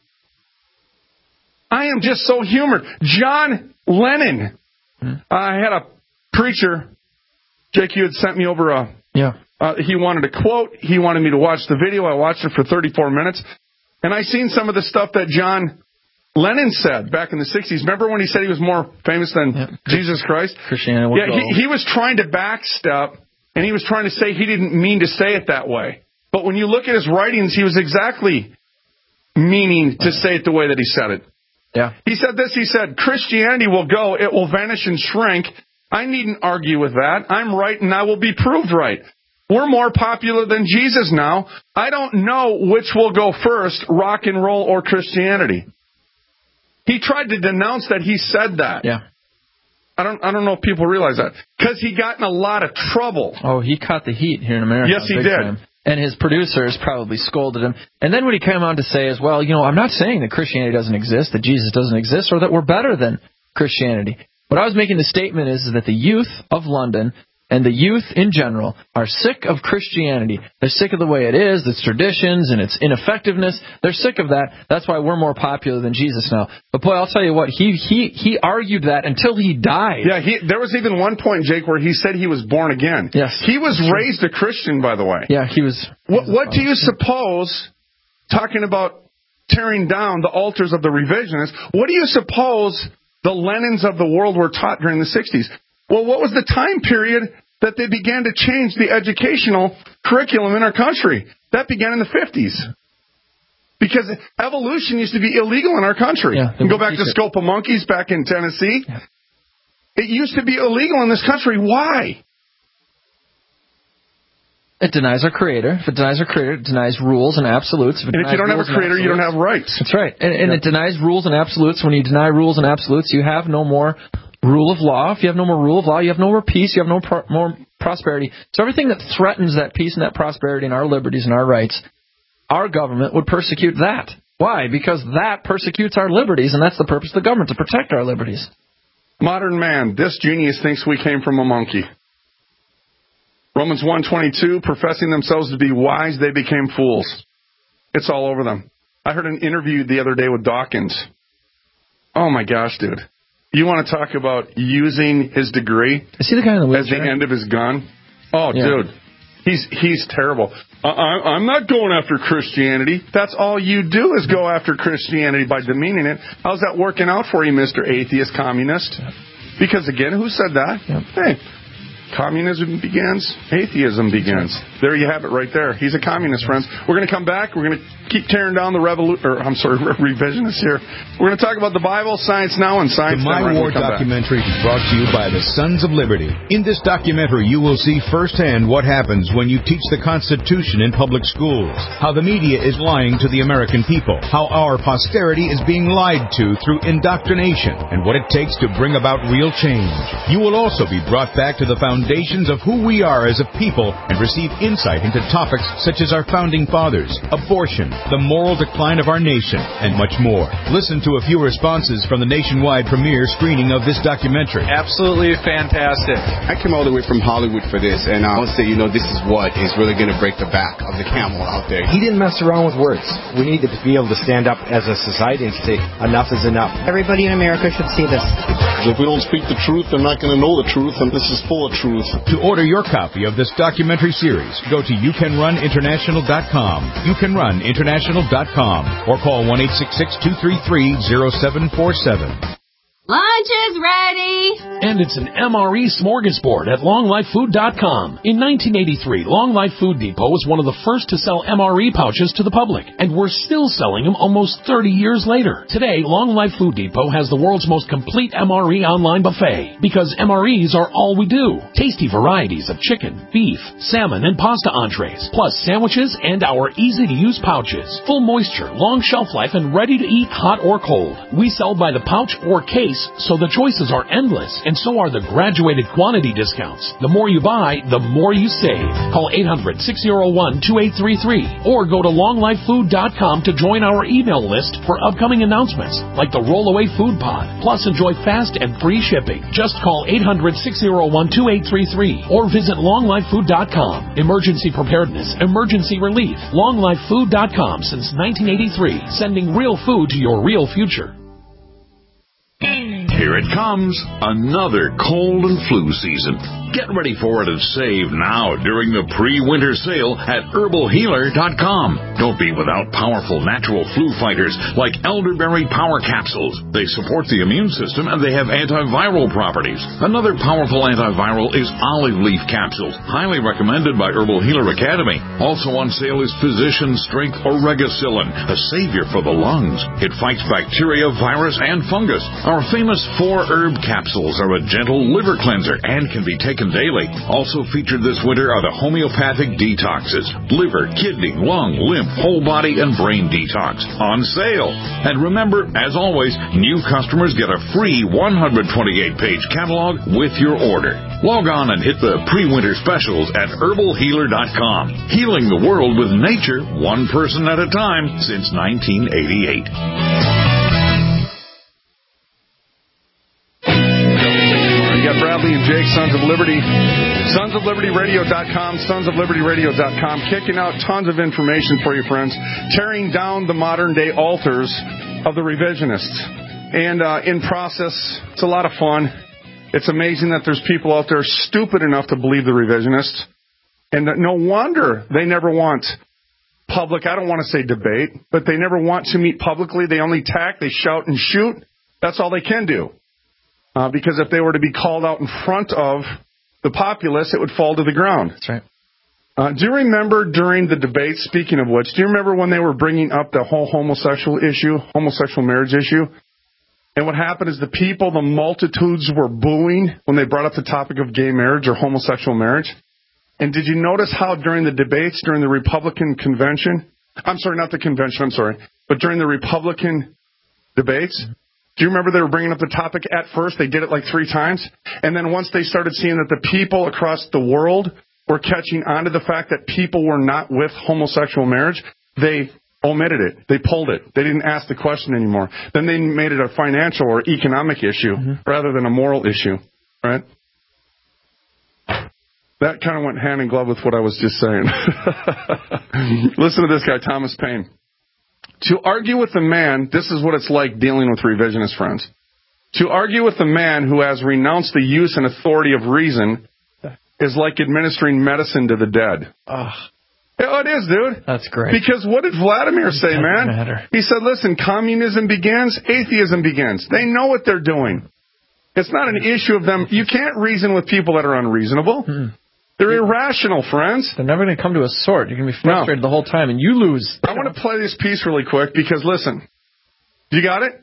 I am just so humored. John Lennon. I had a preacher, Jake, you had sent me over he wanted a quote. He wanted me to watch the video. I watched it for 34 minutes. And I seen some of the stuff that John Lennon said back in the 60s. Remember when he said he was more famous than Jesus Christ? Christianity. He was trying to backstep, and he was trying to say he didn't mean to say it that way. But when you look at his writings, he was exactly meaning to say it the way that he said it. Yeah. He said this, he said, Christianity will go, it will vanish and shrink. I needn't argue with that. I'm right and I will be proved right. We're more popular than Jesus now. I don't know which will go first, rock and roll or Christianity. He tried to denounce that he said that. Yeah. I don't know if people realize that. Because he got in a lot of trouble. Oh, he caught the heat here in America. Yes, he did. Time. And his producers probably scolded him. And then what he came on to say is, well, I'm not saying that Christianity doesn't exist, that Jesus doesn't exist, or that we're better than Christianity. What I was making the statement is that the youth of London and the youth in general are sick of Christianity. They're sick of the way it is, its traditions, and its ineffectiveness. They're sick of that. That's why we're more popular than Jesus now. But boy, I'll tell you what, he argued that until he died. Yeah, there was even one point, Jake, where he said he was born again. Yes. He was raised a Christian, by the way. Yeah, he was. What do you suppose, talking about tearing down the altars of the revisionists, what do you suppose the Lennons of the world were taught during the 60s? Well, what was the time period that they began to change the educational curriculum in our country? That began in the 50s. Because evolution used to be illegal in our country. Yeah, you go back to Scopa Monkeys back in Tennessee. Yeah. It used to be illegal in this country. Why? It denies our Creator. If it denies our Creator, it denies rules and absolutes. And if you don't have a Creator, you don't have rights. That's right. And it denies rules and absolutes. When you deny rules and absolutes, you have no more rule of law. If you have no more rule of law, you have no more peace, you have no more prosperity. So everything that threatens that peace and that prosperity and our liberties and our rights, our government would persecute that. Why? Because that persecutes our liberties, and that's the purpose of the government, to protect our liberties. Modern man, this genius thinks we came from a monkey. Romans 1:22, professing themselves to be wise, they became fools. It's all over them. I heard an interview the other day with Dawkins. Oh my gosh, dude. You want to talk about using his degree Is he the guy in the wheelchair? as the end of his gun? Oh, yeah. Dude. He's terrible. I'm not going after Christianity. That's all you do is go after Christianity by demeaning it. How's that working out for you, Mr. Atheist Communist? Because, again, who said that? Yep. Hey, communism begins, atheism begins. There you have it right there. He's a communist, friends. We're going to come back. We're going to keep tearing down the revisionists here. We're going to talk about the Bible, Science Now, and Science Now. The My War documentary is brought to you by the Sons of Liberty. In this documentary, you will see firsthand what happens when you teach the Constitution in public schools, how the media is lying to the American people, how our posterity is being lied to through indoctrination, and what it takes to bring about real change. You will also be brought back to the foundation foundations of who we are as a people and receive insight into topics such as our founding fathers, abortion, the moral decline of our nation, and much more. Listen to a few responses from the nationwide premiere screening of this documentary. Absolutely fantastic. I came all the way from Hollywood for this, and I want to say, this is what is really going to break the back of the camel out there. He didn't mess around with words. We need to be able to stand up as a society and say, enough is enough. Everybody in America should see this. If we don't speak the truth, they're not going to know the truth, and this is full of truth. To order your copy of this documentary series, go to youcanruninternational.com, youcanruninternational.com, or call 1-866-233-0747. Lunch is ready! And it's an MRE smorgasbord at longlifefood.com. In 1983, Long Life Food Depot was one of the first to sell MRE pouches to the public, and we're still selling them almost 30 years later. Today, Long Life Food Depot has the world's most complete MRE online buffet, because MREs are all we do. Tasty varieties of chicken, beef, salmon, and pasta entrees, plus sandwiches and our easy-to-use pouches. Full moisture, long shelf life, and ready to eat hot or cold. We sell by the pouch or case, so the choices are endless, and so are the graduated quantity discounts. The more you buy, the more you save. Call 800-601-2833 or go to longlifefood.com to join our email list for upcoming announcements like the Rollaway Food Pod. Plus, enjoy fast and free shipping. Just call 800-601-2833 or visit longlifefood.com. Emergency preparedness, emergency relief. longlifefood.com since 1983, sending real food to your real future. Here it comes, another cold and flu season. Get ready for it and save now during the pre-winter sale at herbalhealer.com. Don't be without powerful natural flu fighters like elderberry power capsules. They support the immune system and they have antiviral properties. Another powerful antiviral is olive leaf capsules, highly recommended by Herbal Healer Academy. Also on sale is Physician Strength Oregacillin, a savior for the lungs. It fights bacteria, virus, and fungus. Our famous 4-herb capsules are a gentle liver cleanser and can be taken daily. Also featured this winter are the homeopathic detoxes, liver, kidney, lung, lymph, whole body, and brain detox on sale. And remember, as always, new customers get a free 128-page catalog with your order. Log on and hit the pre-winter specials at herbalhealer.com. Healing the world with nature, one person at a time since 1988. Bradley and Jake, Sons of Liberty. SonsOfLibertyRadio.com, SonsOfLibertyRadio.com. Kicking out tons of information for you, friends. Tearing down the modern-day altars of the revisionists. And in process, it's a lot of fun. It's amazing that there's people out there stupid enough to believe the revisionists. And no wonder they never want public, I don't want to say debate, but they never want to meet publicly. They only attack, they shout and shoot. That's all they can do. Because if they were to be called out in front of the populace, it would fall to the ground. That's right. Do you remember during the debate, speaking of which, do you remember when they were bringing up the whole homosexual marriage issue? And what happened is the multitudes were booing when they brought up the topic of gay marriage or homosexual marriage. And did you notice how during the debates, during the Republican convention, but during the Republican debates, do you remember they were bringing up the topic at first? They did it like 3 times. And then once they started seeing that the people across the world were catching on to the fact that people were not with homosexual marriage, they omitted it. They pulled it. They didn't ask the question anymore. Then they made it a financial or economic issue rather than a moral issue, right? That kind of went hand in glove with what I was just saying. Listen to this guy, Thomas Paine. To argue with a man, this is what it's like dealing with revisionist friends. To argue with a man who has renounced the use and authority of reason is like administering medicine to the dead. Oh, it is, dude. That's great. Because what did Vladimir say, man? He said, listen, communism begins, atheism begins. They know what they're doing. It's not an issue of them. You can't reason with people that are unreasonable. They're irrational, friends. They're never going to come to a sort. You're going to be frustrated the whole time, and you lose. I want to play this piece really quick because, listen, you got it?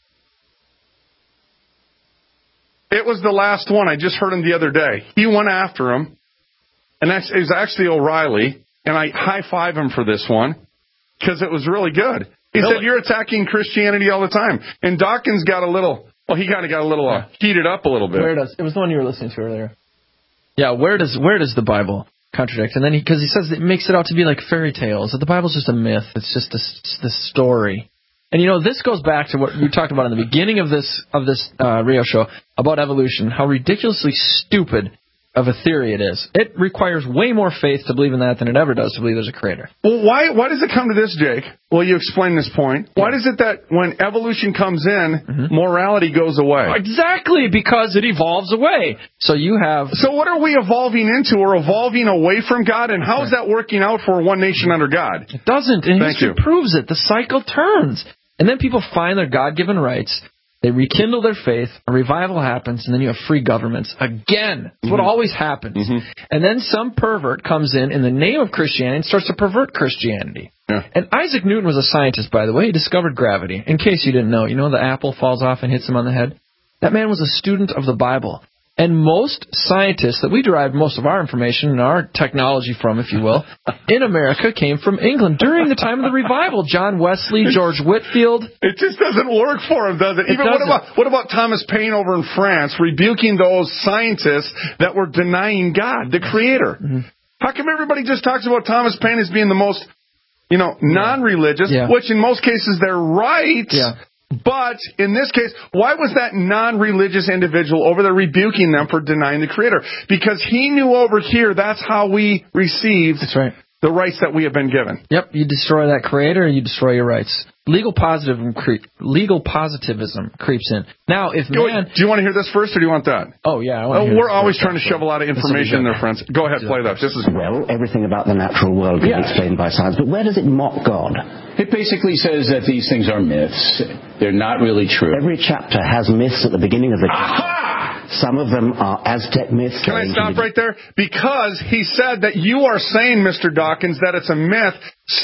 It was the last one. I just heard him the other day. He went after him, and it was actually O'Reilly, and I high-five him for this one because it was really good. He said, you're attacking Christianity all the time. And Dawkins got a little, he kind of got a little heated up a little bit. It was the one you were listening to earlier. Yeah, where does the Bible contradict? And then because he says it makes it out to be like fairy tales, that the Bible's just a myth. It's just this story. And this goes back to what we talked about in the beginning of this radio show about evolution, how ridiculously stupid of a theory it is. It requires way more faith to believe in that than it ever does to believe there's a creator. Well, why does it come to this, Jake? Well, you explain this point. Why is it that when evolution comes in, morality goes away? Exactly, because it evolves away. So what are we evolving into? We're evolving away from God, and how is that working out for one nation under God? It doesn't, and history proves it. The cycle turns. And then people find their God-given rights. They rekindle their faith, a revival happens, and then you have free governments again. That's what always happens. And then some pervert comes in the name of Christianity and starts to pervert Christianity. Yeah. And Isaac Newton was a scientist, by the way. He discovered gravity. In case you didn't know, the apple falls off and hits him on the head? That man was a student of the Bible. And most scientists that we derive most of our information and our technology from, if you will, in America came from England during the time of the revival. John Wesley, George Whitefield. It just doesn't work for him, does it? What about Thomas Paine over in France rebuking those scientists that were denying God, the Creator? How come everybody just talks about Thomas Paine as being the most, non-religious, which in most cases they're right. Yeah. But in this case, why was that non-religious individual over there rebuking them for denying the Creator? Because he knew over here that's how we received the rights that we have been given. Yep, you destroy that Creator, you destroy your rights. Legal positivism creeps in. Now, if man... Do you want to hear this first, or do you want that? Oh, yeah. I want to hear we're always trying to shove a lot of information in there, friends. Go ahead, play that. Well, everything about the natural world is explained by science, but where does it mock God? It basically says that these things are myths. They're not really true. Every chapter has myths at the beginning of the chapter. Some of them are Aztec myths. Can I stop right there? Because he said that you are saying, Mr. Dawkins, that it's a myth.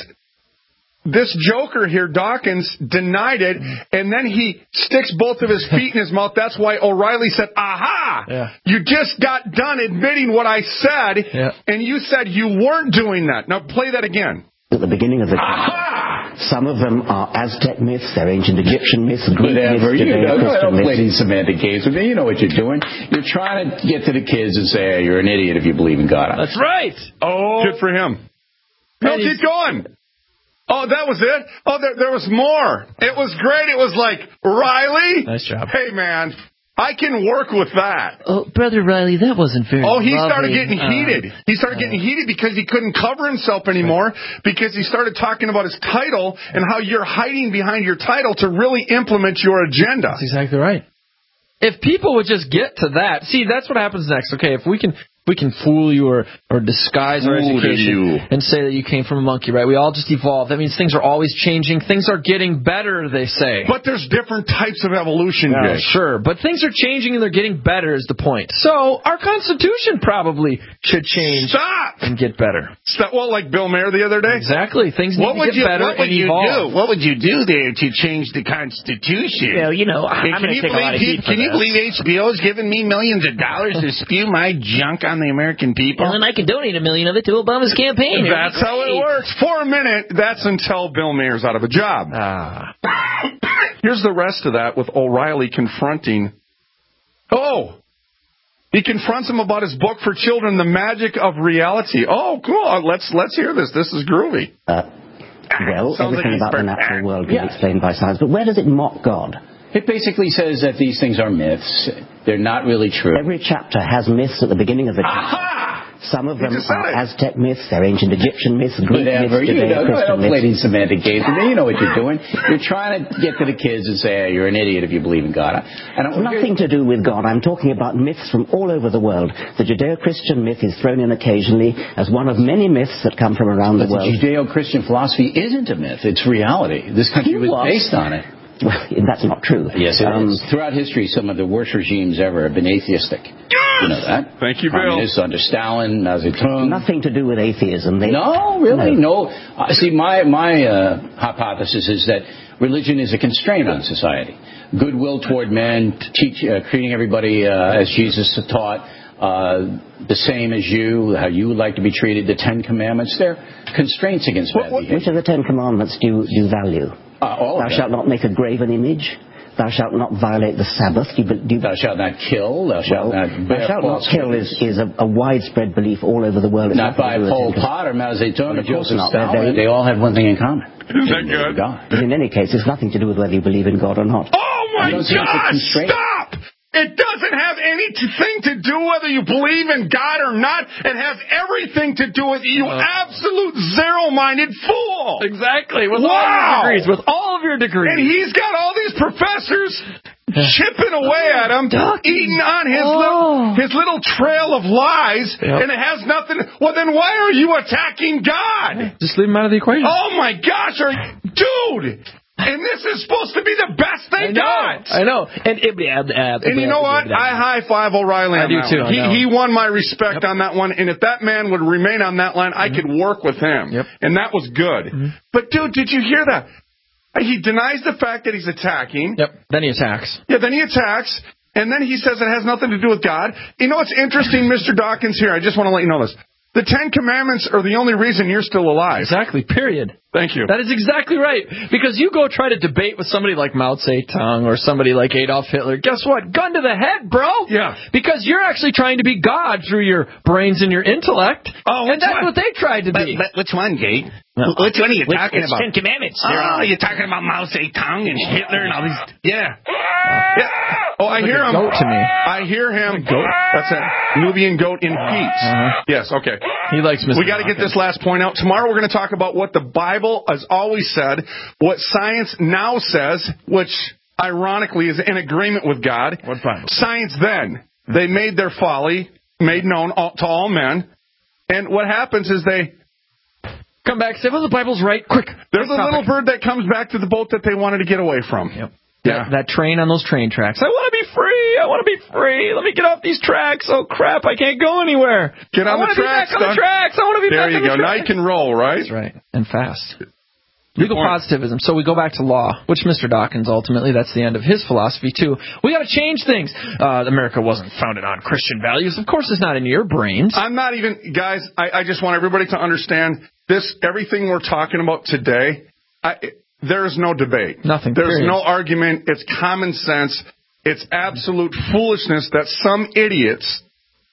This joker here, Dawkins, denied it, and then he sticks both of his feet in his mouth. That's why O'Reilly said, aha! Yeah. You just got done admitting what I said, and you said you weren't doing that. Now play that again. At the beginning of the some of them are Aztec myths, they're ancient Egyptian myths, Greek myths, Judeo-Christian myths. Play these semantic games with me. You know what you're doing. You're trying to get to the kids and say, hey, you're an idiot if you believe in God. That's right. Oh, good for him. No, keep going. Oh, that was it? Oh, there was more. It was great. It was like, Riley? Nice job. Hey, man, I can work with that. Oh, Brother Riley, that wasn't very he started getting heated. He started getting heated because he couldn't cover himself anymore because he started talking about his title and how you're hiding behind your title to really implement your agenda. That's exactly right. If people would just get to that, see, that's what happens next. Okay, if we can fool you or disguise our education and say that you came from a monkey, right? We all just evolved. That means things are always changing. Things are getting better, they say. But there's different types of evolution, Jake. Sure, but things are changing and they're getting better is the point. So our Constitution probably should change and get better. Well, like Bill Mayer the other day? Exactly. Things need to get better and evolve. What would you do there to change the Constitution? Well, I'm going to take a lot of heat for Can you believe HBO's giving me millions of dollars to spew my junk on the American people? Well, then I can donate $1 million of it to Obama's campaign. That's how it works. For a minute, that's until Bill Mayer's out of a job. Here's the rest of that with O'Reilly confronting... He confronts him about his book for children, The Magic of Reality. Oh, cool. Let's hear this. This is groovy. Well, everything about the natural world is explained by science, but where does it mock God? It basically says that these things are myths. They're not really true. Every chapter has myths at the beginning of the chapter. Some of them are Aztec myths, they're ancient Egyptian myths, Greek myths, Judeo-Christian myths. Play these semantic games with me. You know what you're doing. You're trying to get to the kids and say, hey, you're an idiot if you believe in God. Nothing to do with God. I'm talking about myths from all over the world. The Judeo-Christian myth is thrown in occasionally as one of many myths that come from around the world. The Judeo-Christian philosophy isn't a myth. It's reality. This country was based on it. Well, that's not true. Yes, it is. Throughout history, some of the worst regimes ever have been atheistic. You know that? Thank you, Bill. Communists under Stalin, Mao Zedong. Nothing to do with atheism. No, really? No. See, my hypothesis is that religion is a constraint on society. Goodwill toward men, treating everybody as Jesus taught, the same as you, how you would like to be treated, the Ten Commandments. They're constraints against bad behavior. Which of the Ten Commandments do you value? All Thou shalt not make a graven image. thou shalt not violate the Sabbath. Thou shalt not kill. Thou shalt not bear thou shalt not false kill is a widespread belief all over the world. It's not by Pol Pot or Mao Zedong or Joseph not. Stalin. They all have one thing in common. Is that good? But in any case, it's nothing to do with whether you believe in God or not. Oh my gosh! Stop! It doesn't have anything to do whether you believe in God or not. It has everything to do with you absolute zero-minded fool. Exactly. With all your degrees. With all of your degrees. And he's got all these professors chipping away at him, eating on his little trail of lies, and it has nothing. Well, then why are you attacking God? Just leave him out of the equation. Oh my gosh, dude! And this is supposed to be the best they got. I know. And you know what? I high-five O'Reilly on that one. He won my respect on that one. And if that man would remain on that line, I could work with him. And that was good. But, dude, did you hear that? He denies the fact that he's attacking. Then he attacks. Yeah, then he attacks. And then he says it has nothing to do with God. You know what's interesting, Mr. Dawkins, here? I just want to let you know this. The 10 Commandments are the only reason you're still alive. Exactly, period. Thank you. That is exactly right. Because you go try to debate with somebody like Mao Zedong or somebody like Adolf Hitler. Guess what? Gun to the head, bro. Yeah. Because you're actually trying to be God through your brains and your intellect. Oh, and that's what they tried to be. But which one, Gate? Which one are you talking about? 10 Commandments. Oh, you're talking about Mao Zedong and Hitler and all these. Yeah. Oh, I hear him. Goat to me. I hear him. Goat. That's it. Nubian goat in peace. Yes, okay. He likes Mr. We got to get this last point out. Tomorrow we're going to talk about what the Bible has always said, what science now says, which ironically is in agreement with God. What Bible? Science then. They made their folly made known to all men. And what happens is they come back and say, well, the Bible's right. Quick. There's a little bird that comes back to the boat that they wanted to get away from. Yep. Yeah. That train on those train tracks. I want to be free. I want to be free. Let me get off these tracks. Oh, crap. I can't go anywhere. Get on the tracks. I want to be back on the tracks. I want to be back on the tracks. There you go. Now you can roll, right? That's right. And fast. Legal positivism. So we go back to law, which Mr. Dawkins, ultimately, that's the end of his philosophy, too. We got to change things. America wasn't founded on Christian values. Of course, it's not in your brains. I'm not even, guys, I just want everybody to understand this, everything we're talking about today, there is no debate. Nothing. There's no argument. It's common sense. It's absolute foolishness that some idiots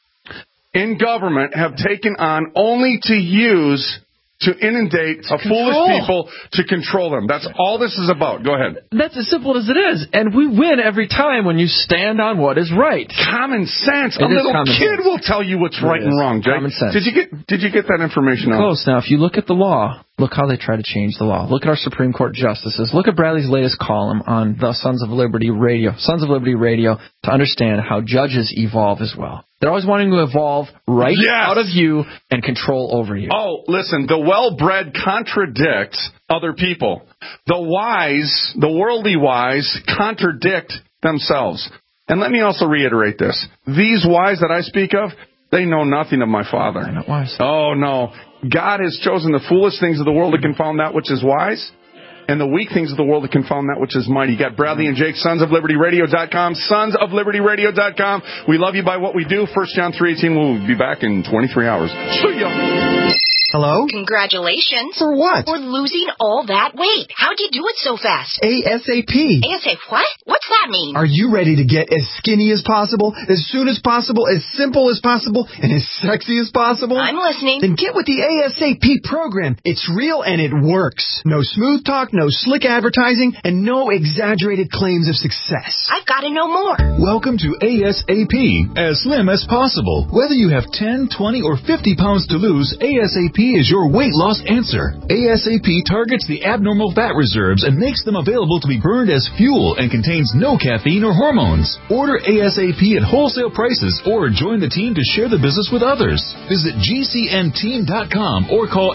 in government have taken on only to use to inundate foolish people to control them. That's all this is about. Go ahead. That's as simple as it is. And we win every time when you stand on what is right. Common sense. A little kid will tell you what's right and wrong, Jake. Common sense. Did you get that information out? Close. Now, if you look at the law, look how they try to change the law. Look at our Supreme Court justices. Look at Bradley's latest column on the Sons of Liberty Radio, to understand how judges evolve as well. They're always wanting to evolve out of you and control over you. Oh, listen, the well-bred contradict other people. The wise, the worldly wise, contradict themselves. And let me also reiterate this. These wise that I speak of, they know nothing of my Father. They're not wise. Oh, no. God has chosen the foolish things of the world to confound that which is wise, and the weak things of the world to confound that which is mighty. You got Bradley and Jake, sonsoflibertyradio.com, sonsoflibertyradio.com. We love you by what we do. 1 John 3:18. We'll be back in 23 hours. See ya. Hello? Congratulations. For what? For losing all that weight. How'd you do it so fast? ASAP. ASAP what? What's that mean? Are you ready to get as skinny as possible, as soon as possible, as simple as possible, and as sexy as possible? I'm listening. Then get with the ASAP program. It's real and it works. No smooth talk, no slick advertising, and no exaggerated claims of success. I've got to know more. Welcome to ASAP, as slim as possible. Whether you have 10, 20, or 50 pounds to lose, ASAP is your weight loss answer. ASAP targets the abnormal fat reserves and makes them available to be burned as fuel and contains no caffeine or hormones. Order ASAP at wholesale prices or join the team to share the business with others. Visit GCNteam.com or call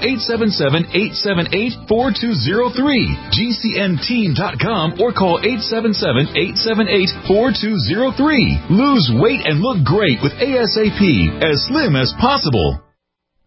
877-878-4203. GCNteam.com or call 877-878-4203. Lose weight and look great with ASAP, as slim as possible.